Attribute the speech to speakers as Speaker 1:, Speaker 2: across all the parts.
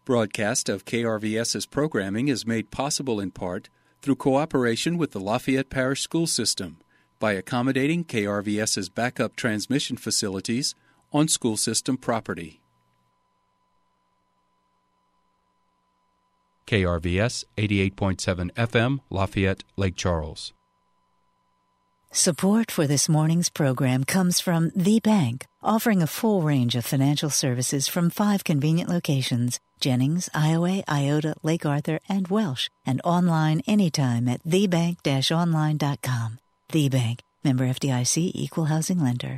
Speaker 1: Broadcast of KRVS's programming is made possible in part through cooperation with the Lafayette Parish School System by accommodating KRVS's backup transmission facilities on school system property. KRVS 88.7 FM, Lafayette, Lake Charles.
Speaker 2: Support for this morning's program comes from The Bank, offering a full range of financial services from 5 convenient locations: Jennings, Iowa, Iota, Lake Arthur, and Welsh, and online anytime at thebank-online.com. The Bank, member FDIC, equal housing lender.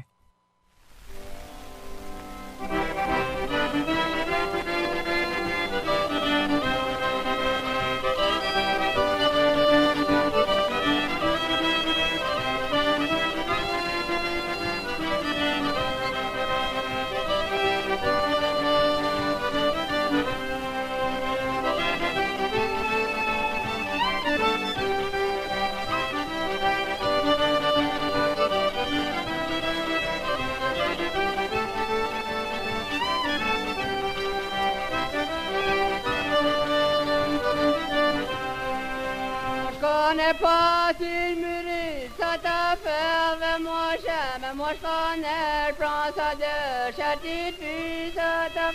Speaker 3: Pas une minute, ça t'a fait vraiment cher, mais moi je connais, je prends ça de châtie, puis ça t'a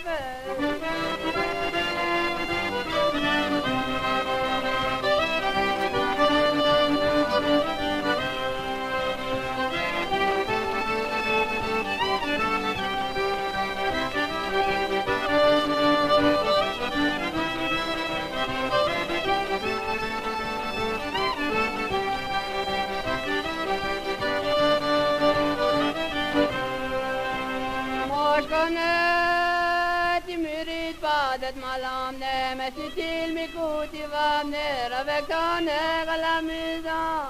Speaker 3: tu mérites pas d'être mal emmené, mais si tu m'écoutes, tu vas venir avec ton air à la maison.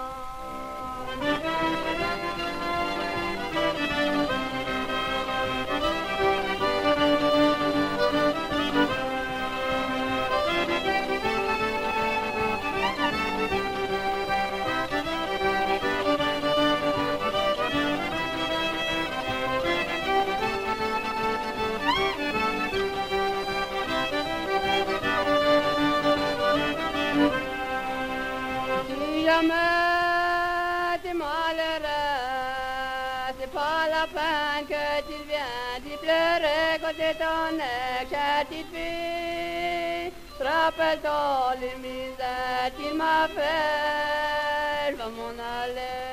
Speaker 3: T'es malheureux, c'est pas la peine que tu viens d'y pleurer côté ton ex-petite fille. Rappelle-toi les misères qu'il m'a fait, je vais m'en aller.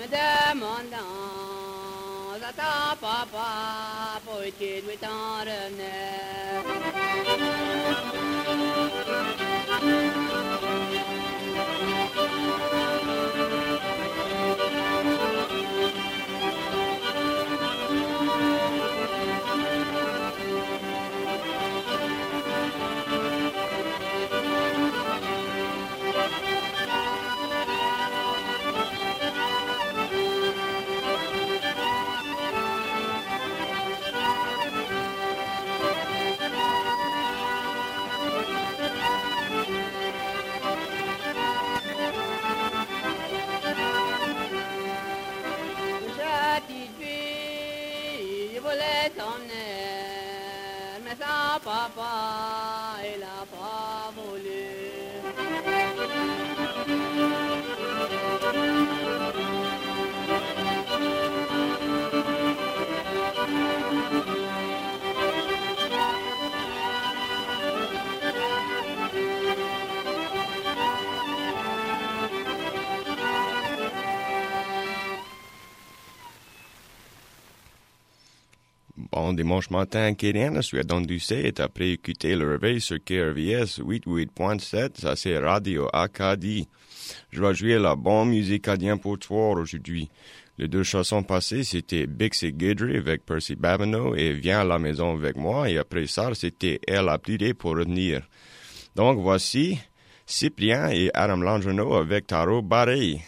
Speaker 3: demandant à ta papa pour qu'il lui t'en revenait. Mais son papa, il a pas voulu.
Speaker 4: Bon dimanche matin acadien, je suis Don Doucet et après écouter le réveil sur KRVS 88.7, ça c'est Radio Acadie. Je vais jouer la bonne musique acadienne pour toi aujourd'hui. Les deux chansons passées, c'était Bixie Guidry avec Percy Babineau et Viens à la maison avec moi, et après ça, c'était Elle a pleuré pour revenir. Donc voici Cyprien et Adam Landreneau avec Taro Barré.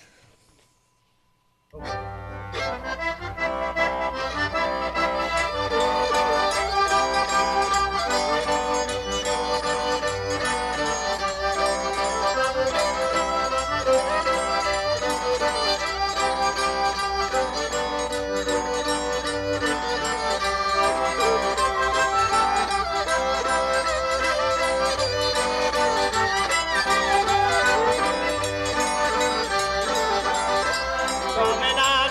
Speaker 5: Come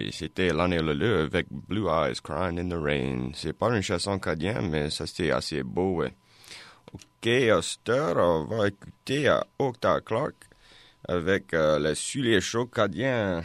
Speaker 4: et c'était l'année Leleu avec Blue Eyes Crying in the Rain. C'est pas une chanson acadienne, mais ça c'était assez beau. Ouais. Ok, à cette heure, on va écouter Octa Clark avec le Sully Show acadien.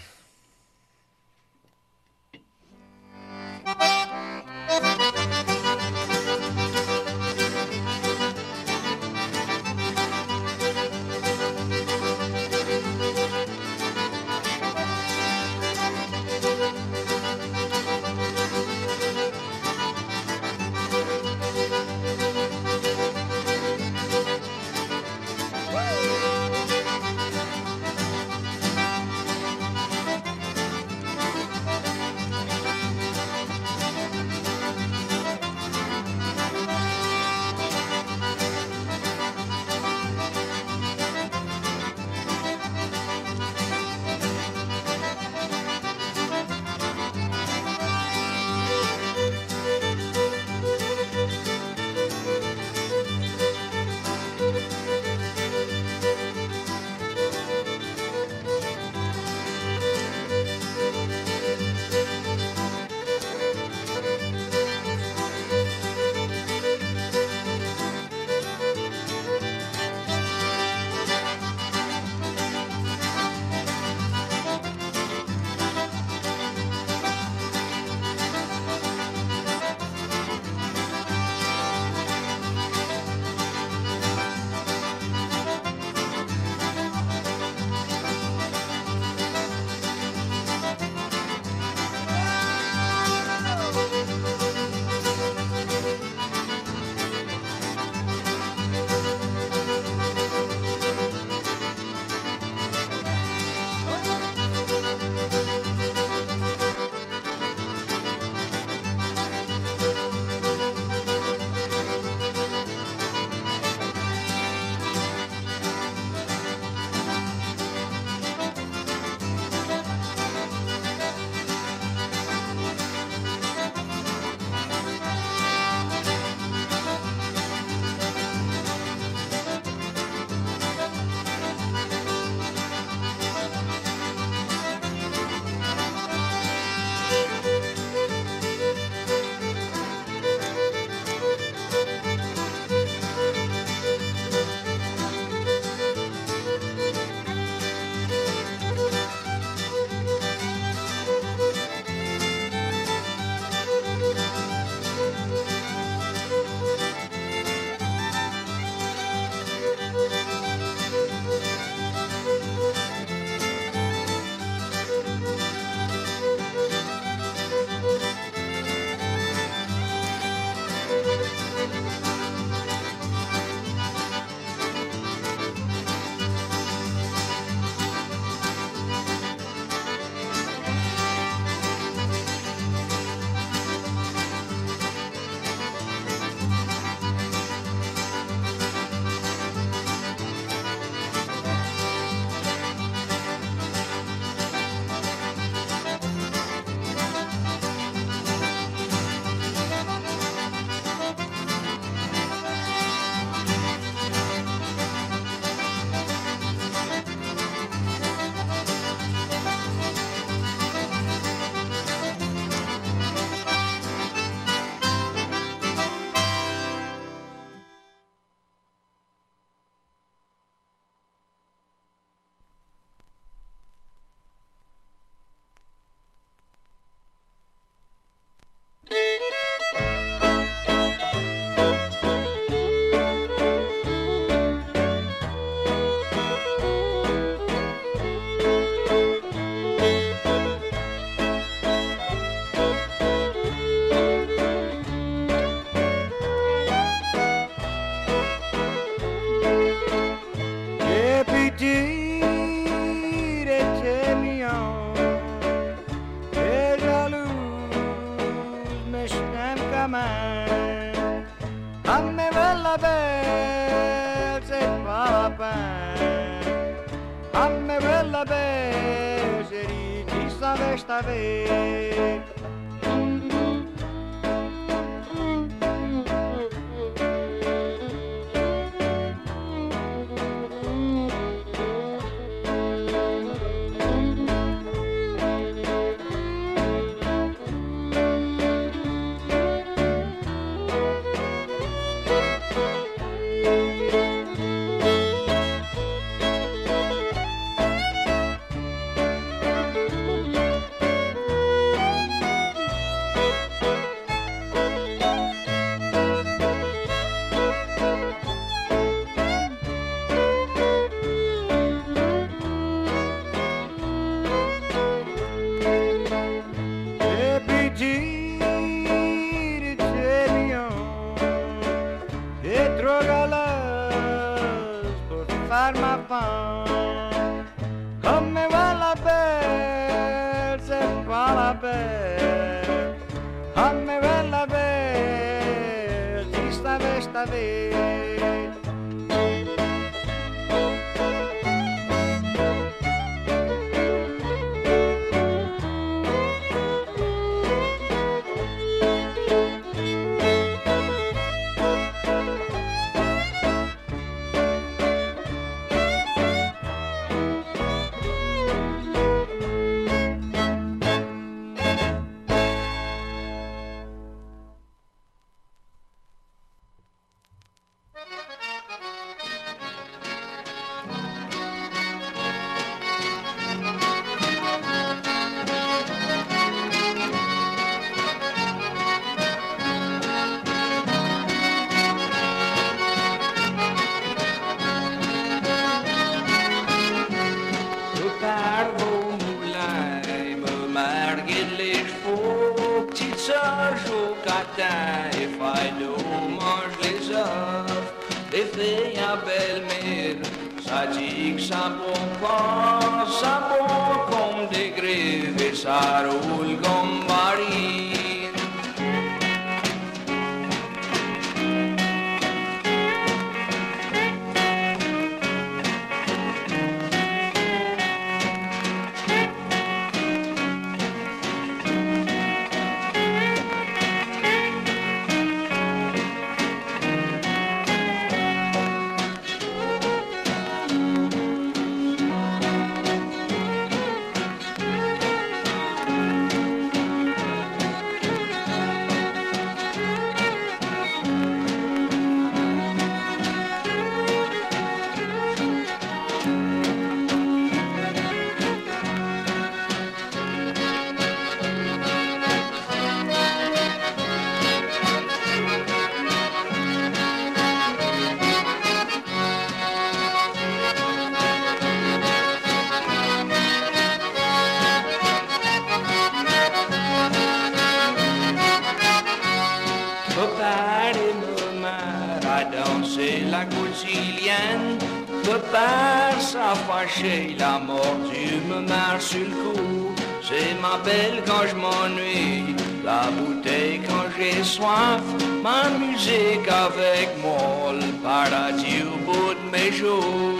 Speaker 5: desta vez. avant. Comme me voilà belle, c'est pas la belle. Comme me voilà belle, esta vez.
Speaker 6: If I do mange les œufs, les filles à belle-mère, ça dit que ça bon pas, ça bon comme des grives et ça roule comme marine. La coutilienne, le père s'affâché, la mordue me marre sur le cou. C'est ma belle quand je m'ennuie, la bouteille quand j'ai soif, ma musique avec moi, le paradis au bout de mes jours.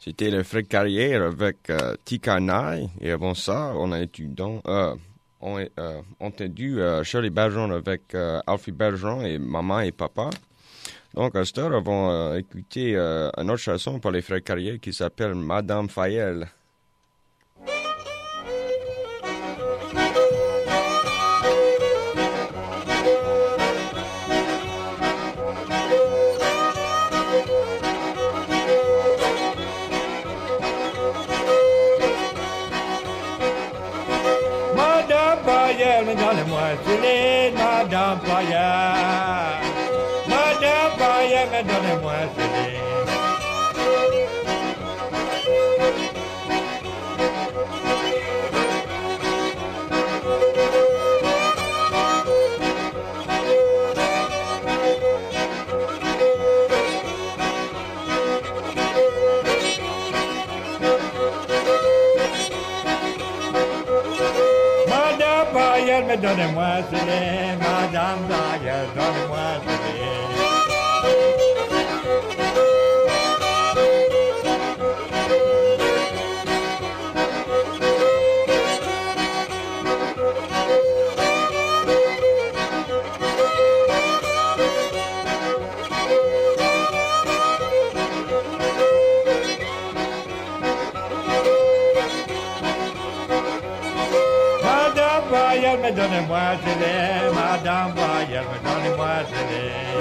Speaker 4: C'était le Fred Carrière avec Tika Nai. Et avant ça, on a entendu Shirley Bergeron avec Alfie Bergeron et Maman et Papa. Donc, à cette heure, on va écouter une autre chanson pour les Fred Carrière qui s'appelle Madame Fayel.
Speaker 5: Donnez-moi Céline, Madame Payette. Madame Payette, mais donnez-moi Céline. Mais donnez-moi Céline, Madame Payette, donnez-moi Céline. Mais donnez-moi Céline, Madame Payette, mais donnez-moi Céline.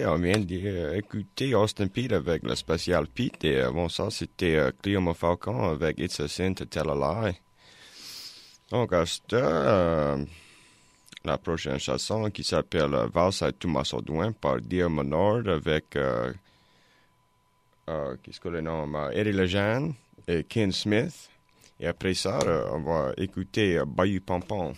Speaker 4: on vient d'écouter Austin Pete avec le Spécial Pete. Et avant ça, c'était Cléoma Falcon avec It's a Sin to Tell a Lie. Donc, à la prochaine chanson qui s'appelle Valse à Thomas Audouin par Dear Menard avec, qu'est-ce que le nom? Eddie Lejeune et Ken Smith. Et après ça, on va écouter Bayou Pompon.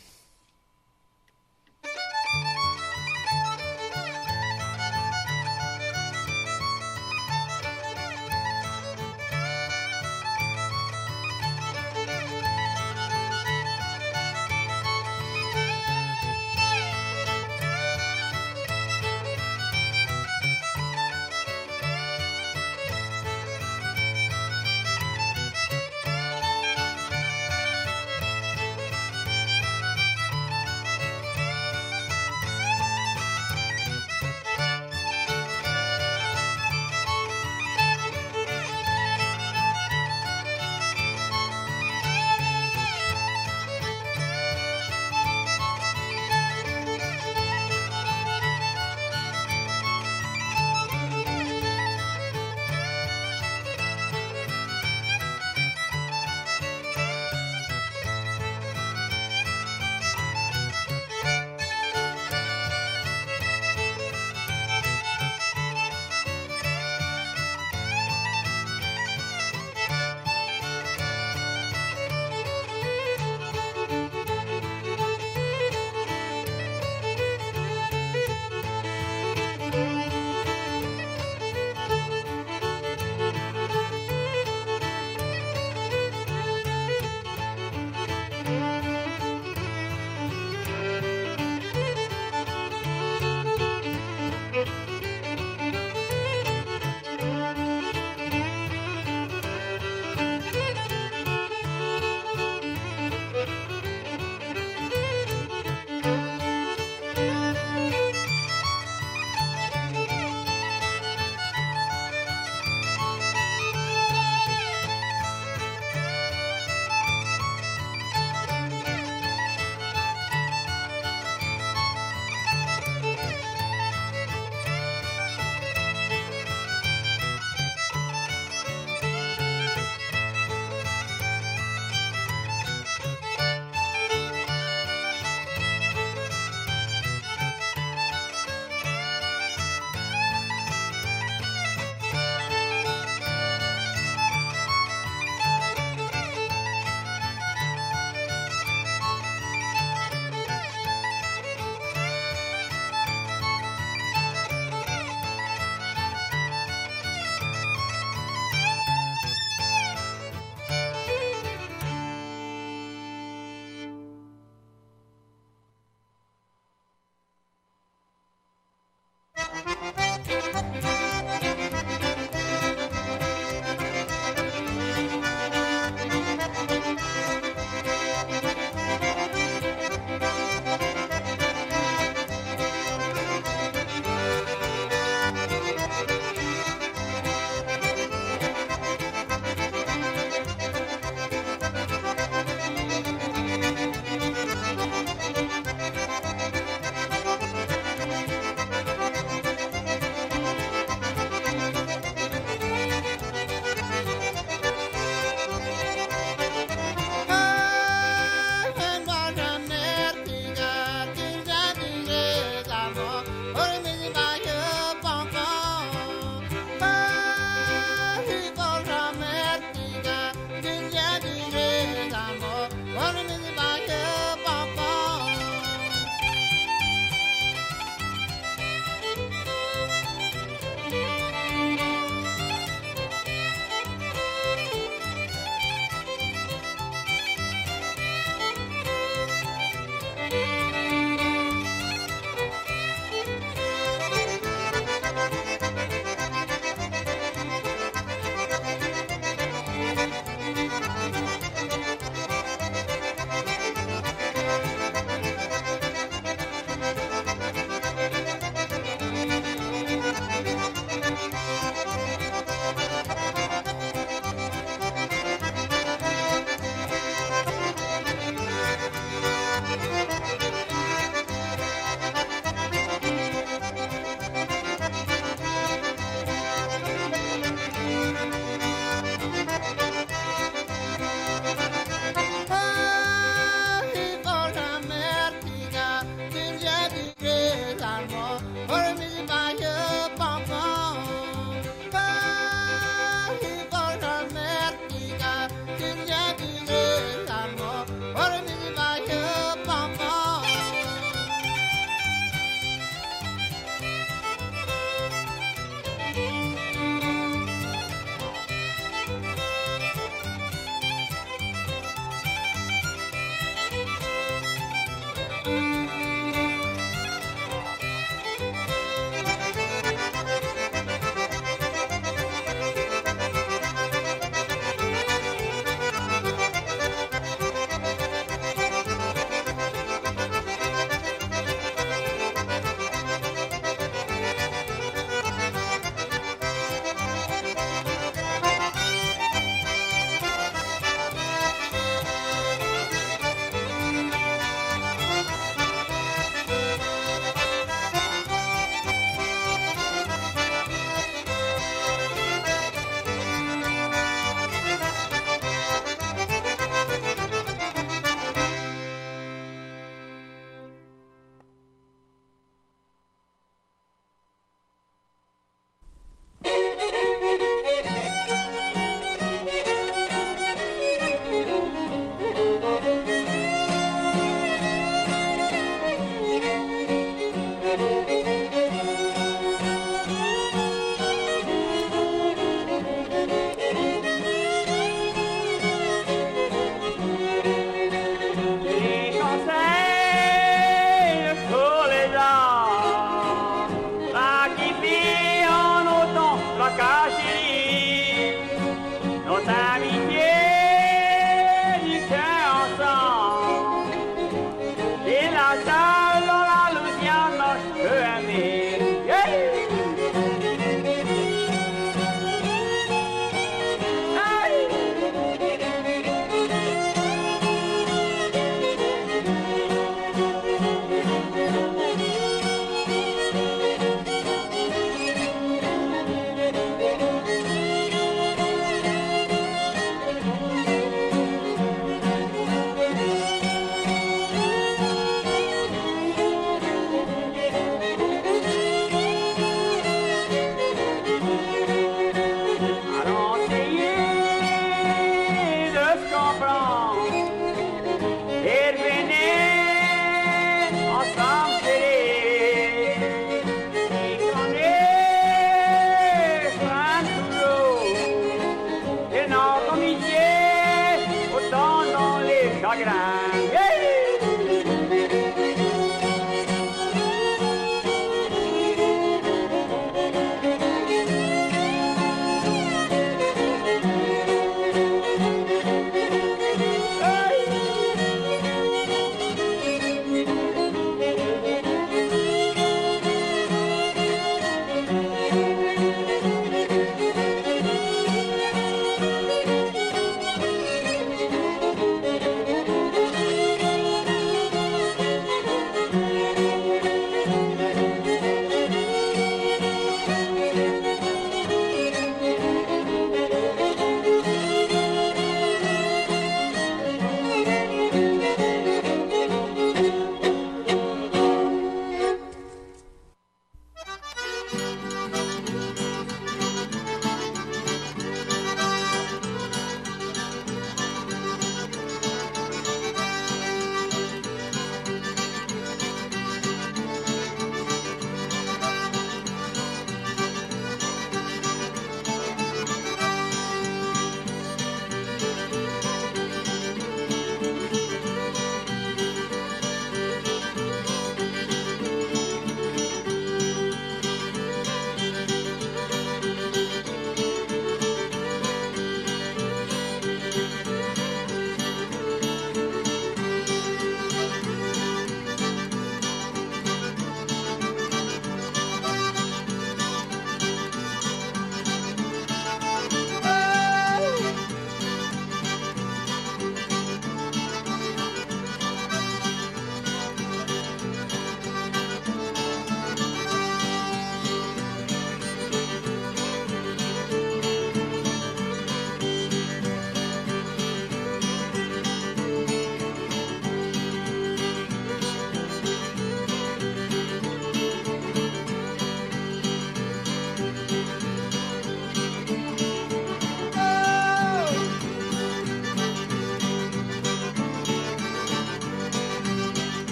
Speaker 7: Rock it on.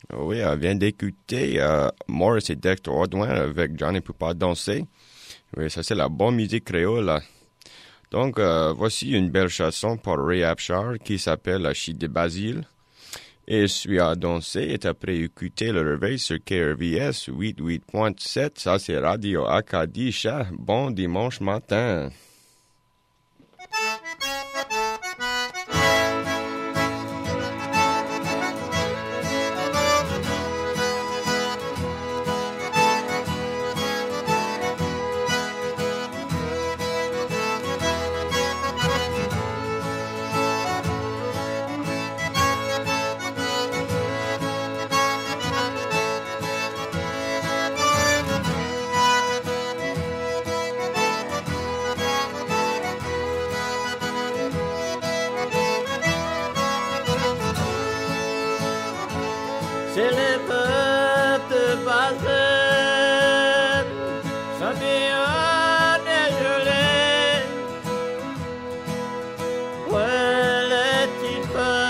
Speaker 4: Oui, on vient d'écouter Maurice et Dexter Audouin avec Johnny peut pas danser. Oui, ça c'est la bonne musique créole. Là. Donc, voici une belle chanson par Ray Abshar qui s'appelle La Chute de Basile. Et celui à danser est après écouter le réveil sur KRVS 88.7. Ça c'est Radio Acadie. Chat. Bon dimanche matin.
Speaker 7: C'est le peuple passé, sans bien dégelé. Ouais, les petits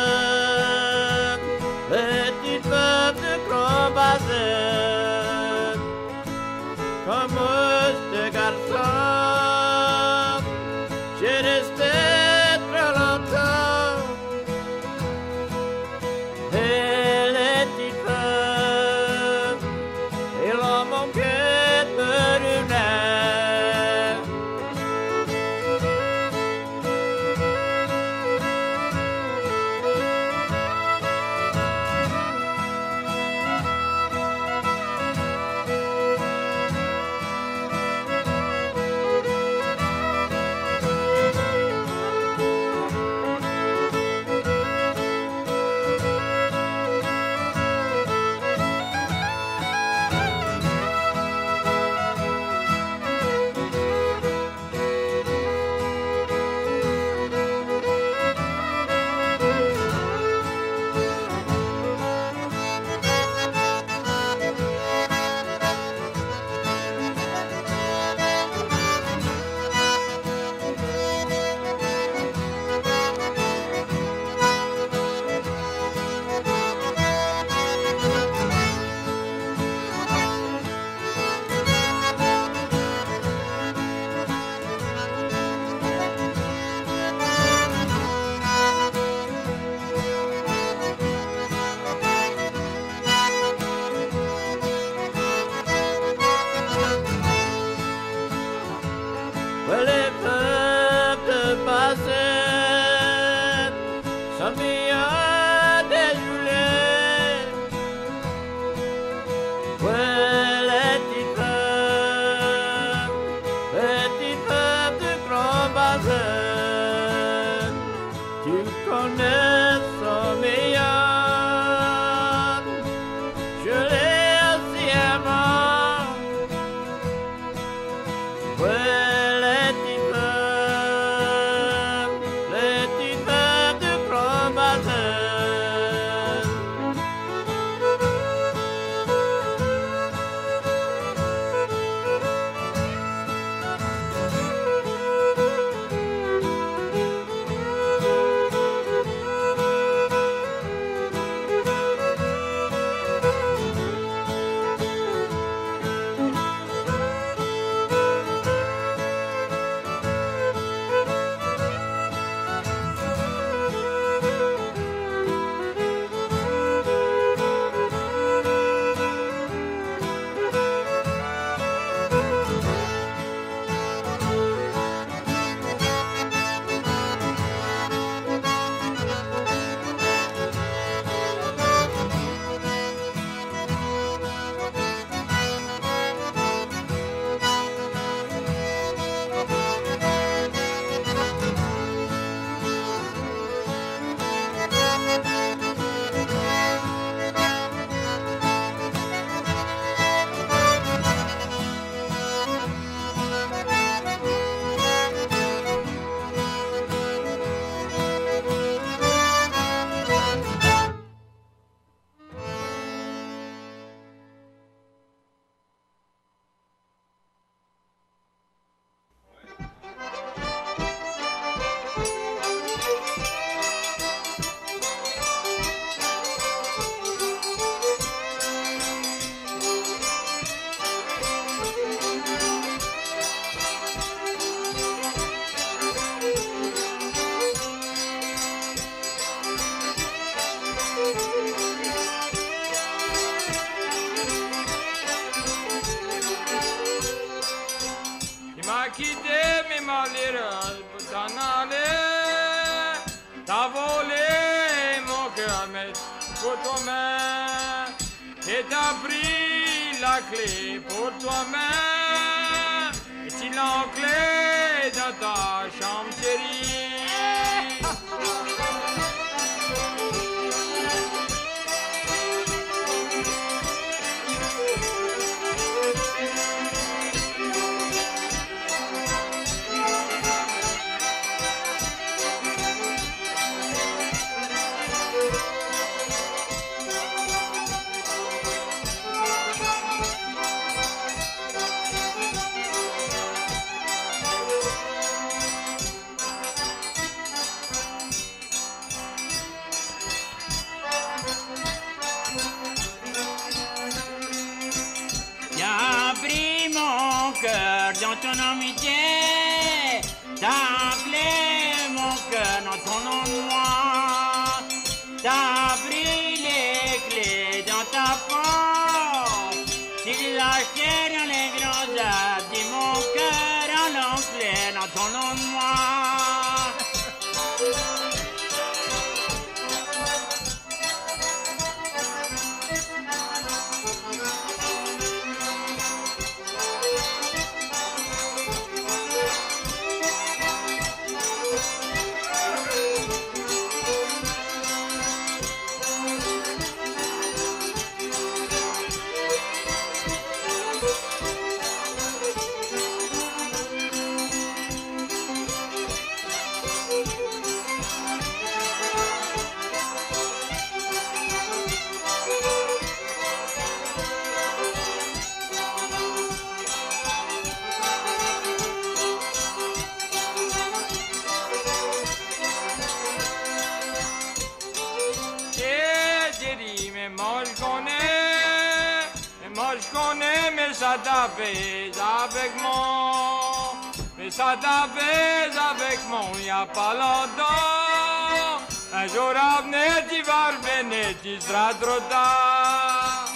Speaker 7: peuples de grand bassin, comme ce garçon, j'ai resté trop longtemps. Et
Speaker 8: quitté mes malheureux pour t'en aller. T'as volé mon cœur, mais pour toi-même. Et t'as pris la clé pour toi-même. Et tu l'as clé dans ta chambre chérie.
Speaker 7: Dans ton amitié, t'as clé mon cœur dans ton nom de moi. T'as pris les clés dans ta porte. Tu l'as acheté dans les grands arbres. Dis mon cœur en l'enclé dans ton nom de moi.
Speaker 8: Ça t'avait avec moi, mais ça t'avait avec moi il y a pas longtemps. Un jour à venir, tu vas revenir, tu seras trop tard.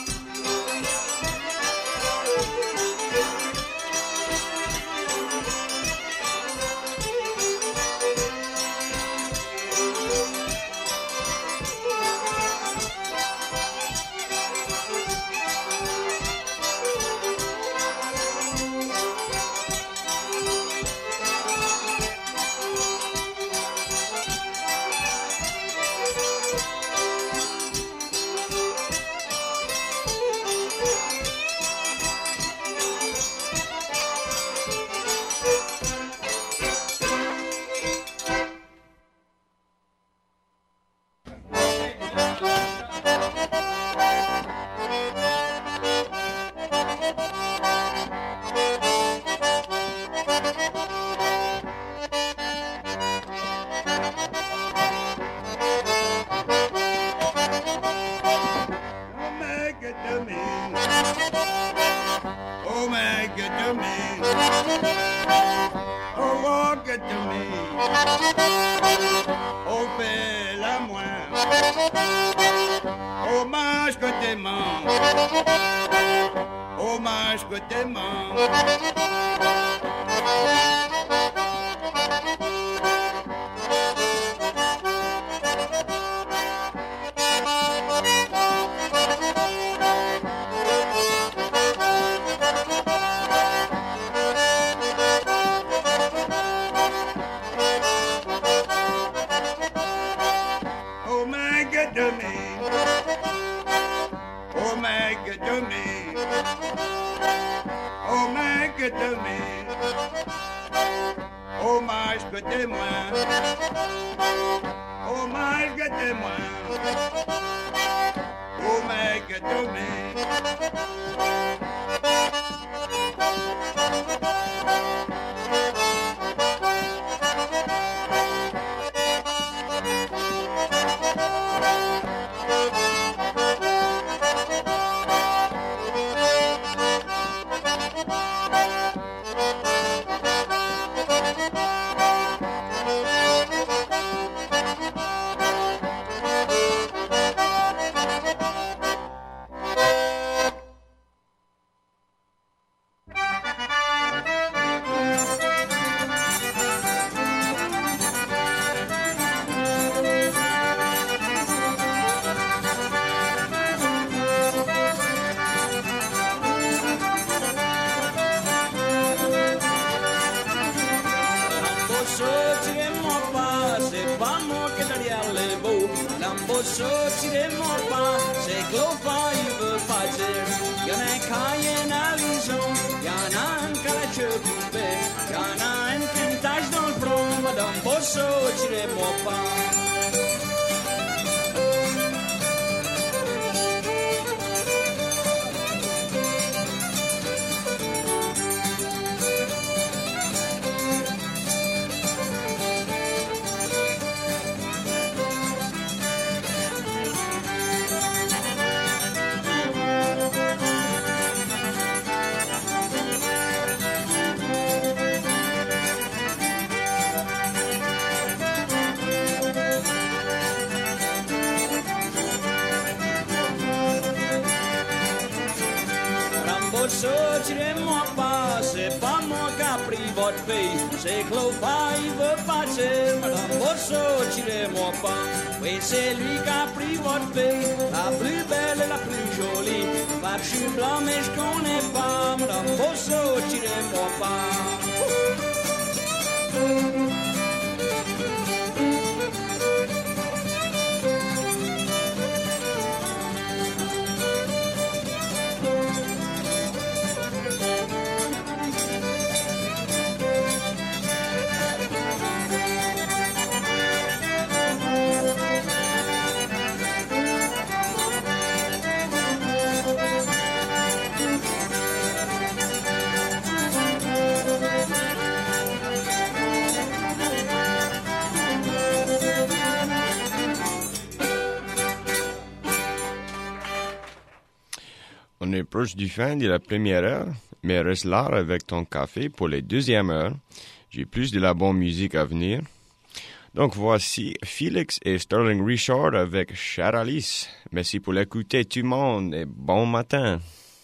Speaker 6: bosso tire mon pas, c'est clopa, il veut pas dire. Y'en a un cahier à l'horizon, y'en a un qui a la queue coupée, y'en a un qui a une tache dans le front, madame bosso tire mon pas. Tirez-moi pas, c'est pas moi qui a pris votre fille, c'est Clopa, il veut partir, madame Bosso, tirez-moi pas, oui c'est lui qui a pris votre fille, la plus belle et la plus jolie, parce que je suis blanc mais je connais pas, madame Bosso, tirez-moi pas.
Speaker 4: On est proche du fin de la première heure, mais reste là avec ton café pour la deuxième heure. J'ai plus de la bonne musique à venir. Donc voici Félix et Sterling Richard avec Charalis. Merci pour l'écouter tout le monde et bon matin.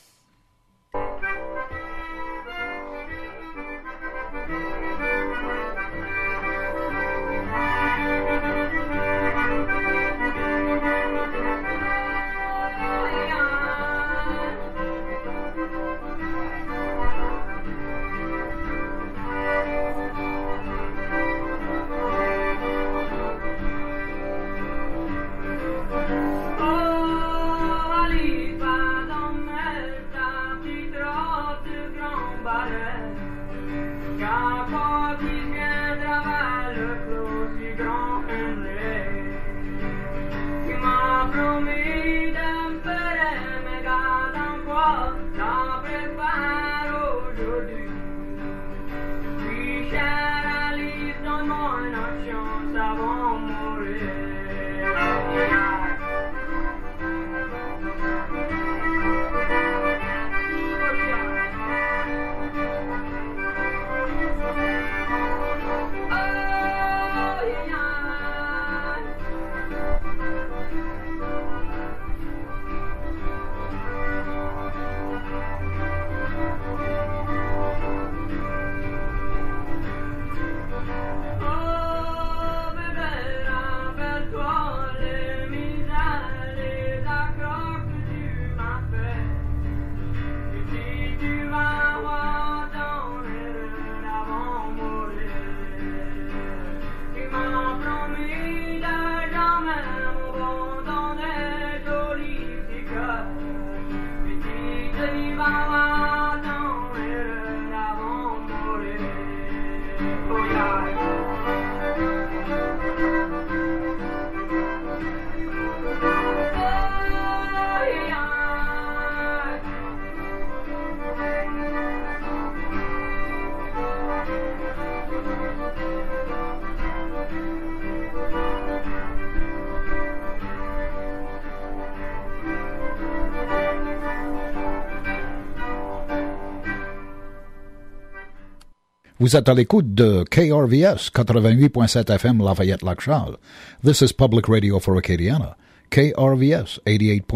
Speaker 9: Vous êtes à l'écoute de KRVS 88.7 FM Lafayette-Lac-Charles. This is Public Radio for Acadiana. KRVS 88.7